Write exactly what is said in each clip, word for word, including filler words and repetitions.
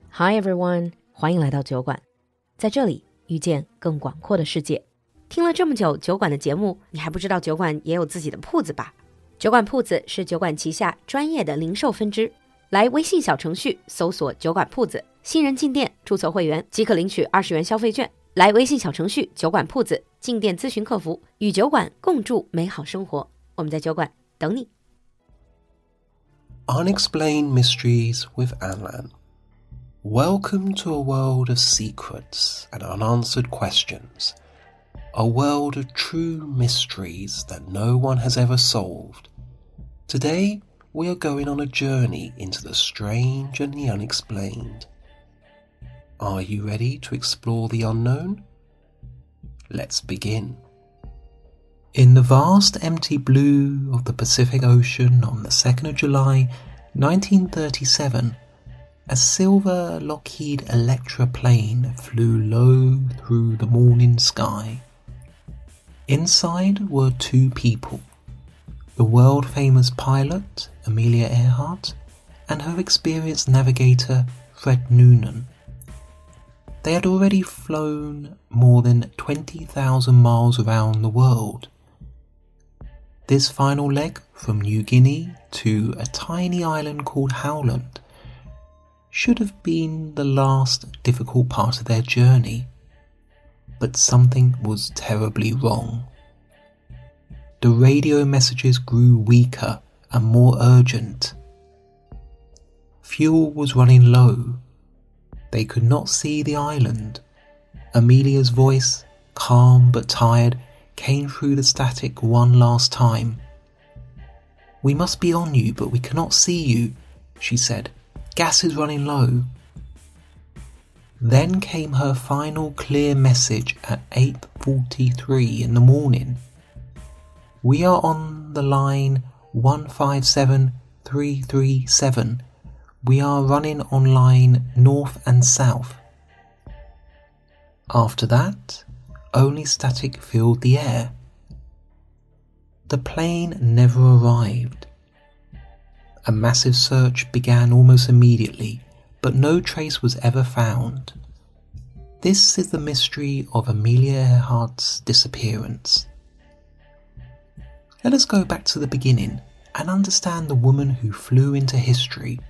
Hi everyone， 欢迎来到酒馆，在这里遇见更广阔的世界。听了这么久酒馆的节目，你还不知道酒馆也有自己的铺子吧？酒馆铺子是酒馆旗下专业的零售分支，来微信小程序搜索酒馆铺子，新人进店注册会员即可领取二十元消费券。来微信小程序酒馆铺子进店咨询客服，与酒馆共筑美好生活。我们在酒馆等你。 Unexplained Mysteries with Anlan.Welcome to a world of secrets and unanswered questions, a world of true mysteries that no one has ever solved. Today, we are going on a journey into the strange and the unexplained. Are you ready to explore the unknown? Let's begin. In the vast empty blue of the Pacific Ocean on the second of July, nineteen thirty-seven,A silver Lockheed Electra plane flew low through the morning sky. Inside were two people, the world-famous pilot, Amelia Earhart, and her experienced navigator, Fred Noonan. They had already flown more than twenty thousand miles around the world. This final leg from New Guinea to a tiny island called Howland,should have been the last difficult part of their journey, but something was terribly wrong. The radio messages grew weaker and more urgent. Fuel was running low. They could not see the island. Amelia's voice, calm but tired, came through the static one last time. "We must be on you, but we cannot see you," she said.Gas is running low. Then came her final clear message at eight forty-three in the morning. "We are on the line one five seven three three seven. We are running on line north and south." After that, only static filled the air. The plane never arrived.A massive search began almost immediately, but no trace was ever found. This is the mystery of Amelia Earhart's disappearance. Let us go back to the beginning and understand the woman who flew into history.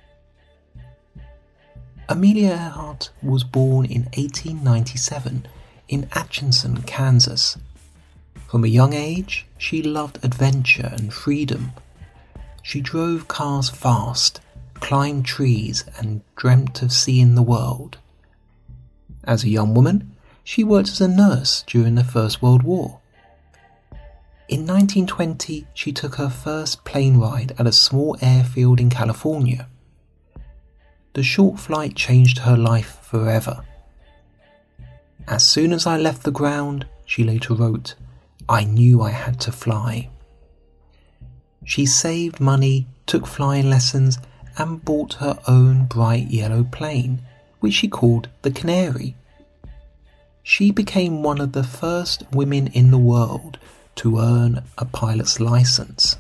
Amelia Earhart was born in eighteen ninety-seven in Atchison, Kansas. From a young age, she loved adventure and freedom.She drove cars fast, climbed trees, and dreamt of seeing the world. As a young woman, she worked as a nurse during the First World War. In nineteen twenty, she took her first plane ride at a small airfield in California. The short flight changed her life forever. "As soon as I left the ground," she later wrote, "I knew I had to fly."She saved money, took flying lessons, and bought her own bright yellow plane, which she called the Canary. She became one of the first women in the world to earn a pilot's license.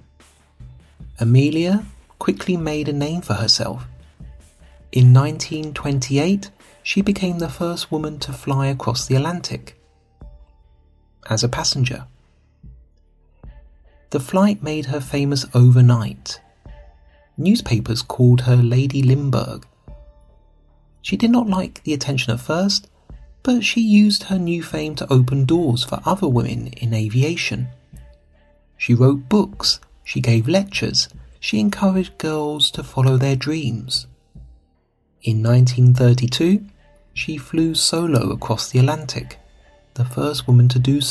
Amelia quickly made a name for herself. In nineteen twenty-eight, she became the first woman to fly across the Atlantic as a passenger.The flight made her famous overnight. Newspapers called her Lady Lindbergh. She did not like the attention at first, but she used her new fame to open doors for other women in aviation. She wrote books, she gave lectures, she encouraged girls to follow their dreams. In nineteen thirty-two, she flew solo across the Atlantic, the first woman to do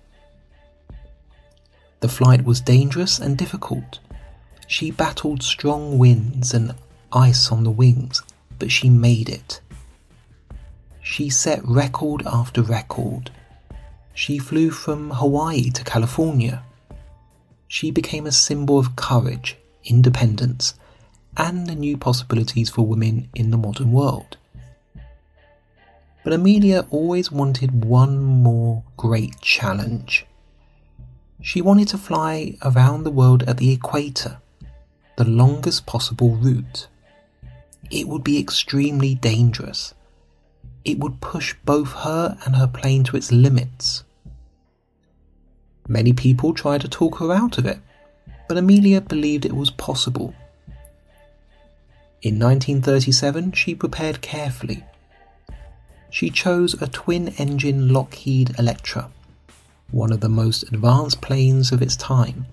so.The flight was dangerous and difficult. She battled strong winds and ice on the wings, but she made it. She set record after record. She flew from Hawaii to California. She became a symbol of courage, independence, and the new possibilities for women in the modern world. But Amelia always wanted one more great challenge.She wanted to fly around the world at the equator, the longest possible route. it would be extremely dangerous. It would push both her and her plane to its limits. Many people tried to talk her out of it, but Amelia believed it was possible. In nineteen thirty-seven, she prepared carefully. She chose a twin-engine Lockheed Electra, one of the most advanced planes of its time.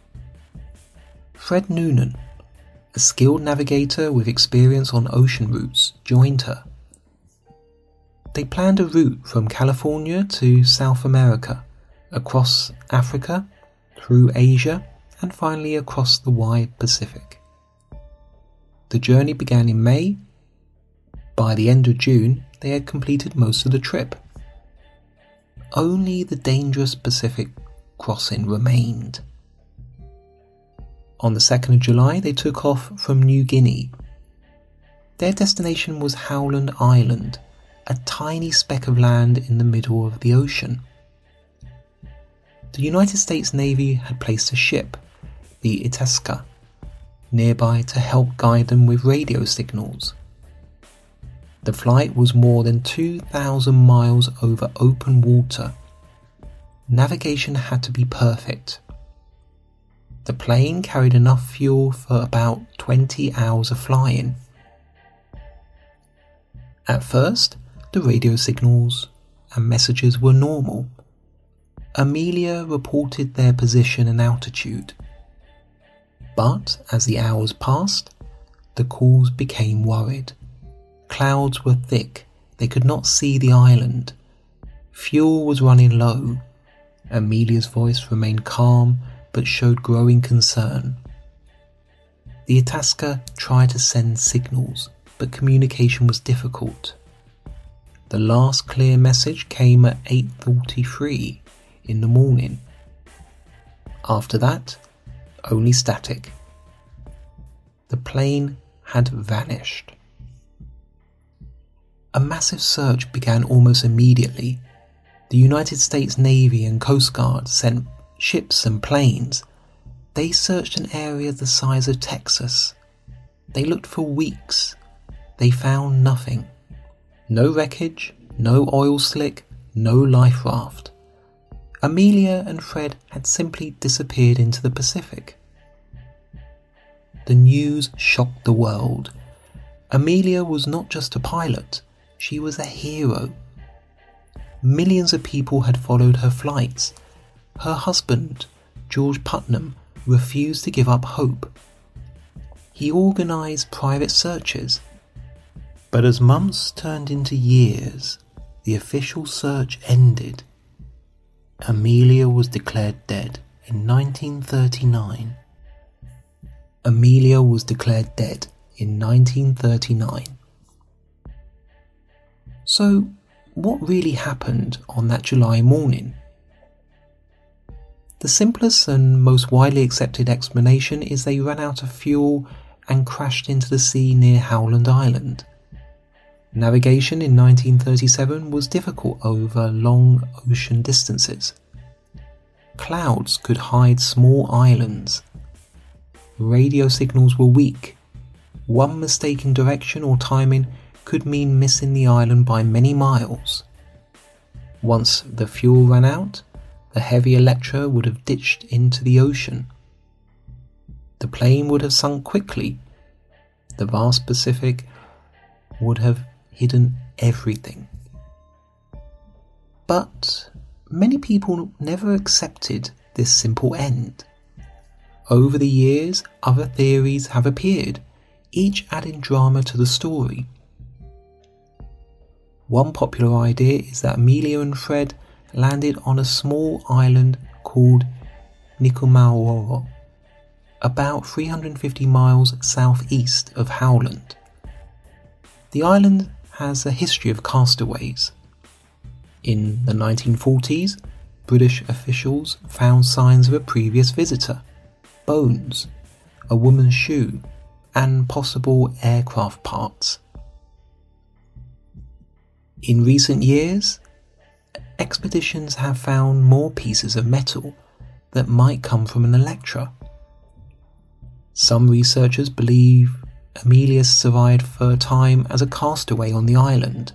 Fred Noonan, a skilled navigator with experience on ocean routes, joined her. They planned a route from California to South America, across Africa, through Asia, and finally across the wide Pacific. The journey began in May. By the end of June, they had completed most of the trip. Only the dangerous Pacific crossing remained. On the second of July, they took off from New Guinea. Their destination was Howland Island, a tiny speck of land in the middle of the ocean. The United States Navy had placed a ship, the Itasca, nearby to help guide them with radio signals. The flight was more than two thousand miles over open water. Navigation had to be perfect. The plane carried enough fuel for about twenty hours of flying. At first, the radio signals and messages were normal. Amelia reported their position and altitude. But as the hours passed, the calls became worried. Clouds were thick, they could not see the island. Fuel was running low. Amelia's voice remained calm but showed growing concern. The Itasca tried to send signals, but communication was difficult. The last clear message came at eight forty-three in the morning. After that, only static. The plane had vanished. A massive search began almost immediately. The United States Navy and Coast Guard sent ships and planes. They searched an area the size of Texas. They looked for weeks. They found nothing. No wreckage, no oil slick, no life raft. Amelia and Fred had simply disappeared into the Pacific. The news shocked the world. Amelia was not just a pilot, she was a hero. Millions of people had followed her flights. Her husband, George Putnam, refused to give up hope. He organised private searches. But as months turned into years, the official search ended. Amelia was declared dead in nineteen thirty-nine. Amelia was declared dead in nineteen thirty-nine. So, what really happened on that July morning? The simplest and most widely accepted explanation is they ran out of fuel and crashed into the sea near Howland Island. Navigation in nineteen thirty-seven was difficult over long ocean distances. Clouds could hide small islands. Radio signals were weak. One mistake in direction or timing could mean missing the island by many miles. Once the fuel ran out, the heavy Electra would have ditched into the ocean. The plane would have sunk quickly. The vast Pacific would have hidden everything. But many people never accepted this simple end. Over the years, other theories have appeared, each adding drama to the story. One popular idea is that Amelia and Fred landed on a small island called Nikumaoro, about three hundred fifty miles southeast of Howland. The island has a history of castaways. In the nineteen forties, British officials found signs of a previous visitor, bones, a woman's shoe, and possible aircraft parts. In recent years, expeditions have found more pieces of metal that might come from an Electra. Some researchers believe Amelia survived for a time as a castaway on the island.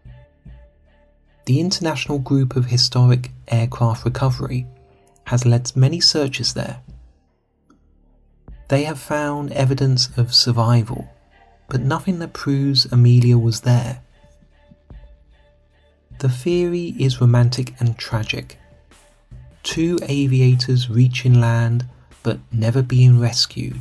The International Group of Historic Aircraft Recovery has led many searches there. They have found evidence of survival, but nothing that proves Amelia was there. The theory is romantic and tragic. Two aviators reaching land but never being rescued.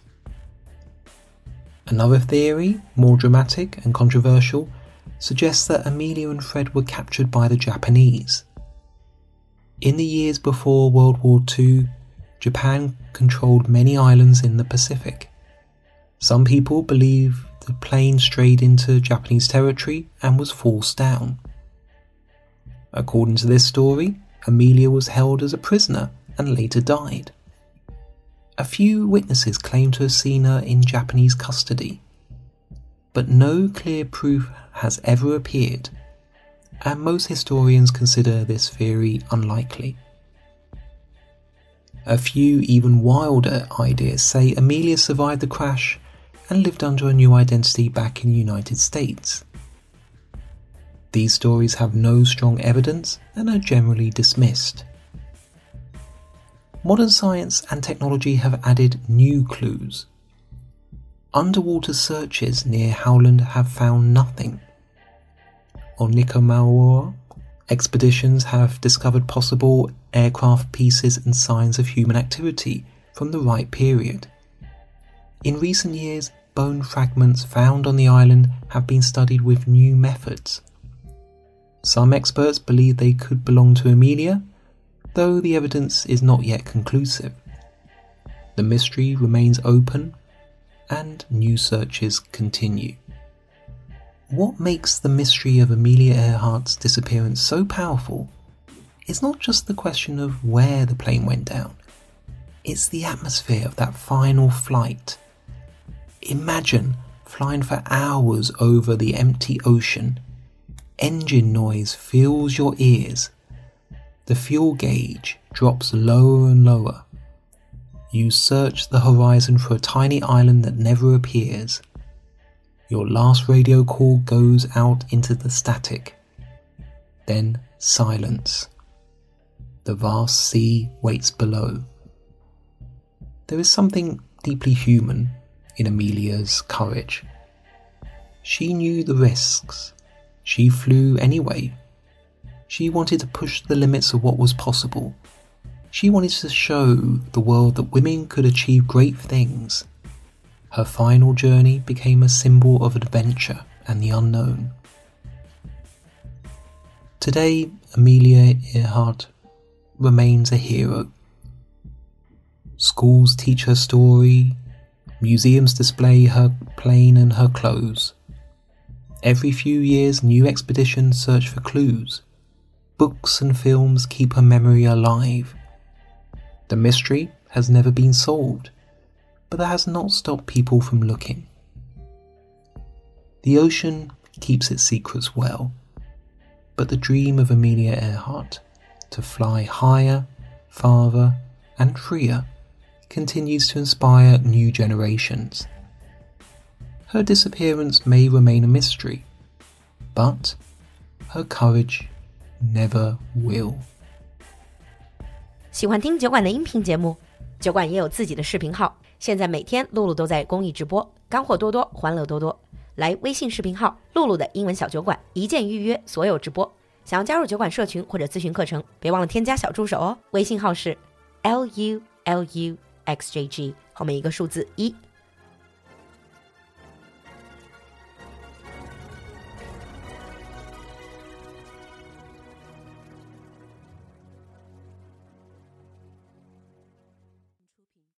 Another theory, more dramatic and controversial, suggests that Amelia and Fred were captured by the Japanese. In the years before World War Two, Japan controlled many islands in the Pacific. Some people believe the plane strayed into Japanese territory and was forced down. According to this story, Amelia was held as a prisoner and later died. A few witnesses claim to have seen her in Japanese custody, but no clear proof has ever appeared, and most historians consider this theory unlikely. A few even wilder ideas say Amelia survived the crash and lived under a new identity back in the United States. These stories have no strong evidence and are generally dismissed. Modern science and technology have added new clues. Underwater searches near Howland have found nothing. On Nicomaoa, expeditions have discovered possible aircraft pieces and signs of human activity from the right period. In recent years, bone fragments found on the island have been studied with new methods. Some experts believe they could belong to Amelia, though the evidence is not yet conclusive. The mystery remains open, and new searches continue. What makes the mystery of Amelia Earhart's disappearance so powerful is not just the question of where the plane went down, it's the atmosphere of that final flight. Imagine flying for hours over the empty ocean. Engine noise fills your ears. The fuel gauge drops lower and lower. You search the horizon for a tiny island that never appears. Your last radio call goes out into the static. Then silence. The vast sea waits below. There is something deeply human in Amelia's courage. She knew the risks. She flew anyway. She wanted to push the limits of what was possible. She wanted to show the world that women could achieve great things. Her final journey became a symbol of adventure and the unknown. Today, Amelia Earhart remains a hero. Schools teach her story, museums display her plane and her clothes. Every few years, new expeditions search for clues. Books and films keep her memory alive. The mystery has never been solved, but that has not stopped people from looking. The ocean keeps its secrets well, but the dream of Amelia Earhart to fly higher, farther, and freer continues to inspire new generations. Her disappearance may remain a mystery, but her courage never will. 喜欢听酒馆的音频节目，酒馆也有自己的视频号，现在每天露露都在公益直播，干货多多，欢乐多多。来微信视频号露露的英文小酒馆，一键预约所有直播。想要加入酒馆社群或者咨询课程，别忘了添加小助手哦。微信号是 L U L U X J G 后面一个数字一。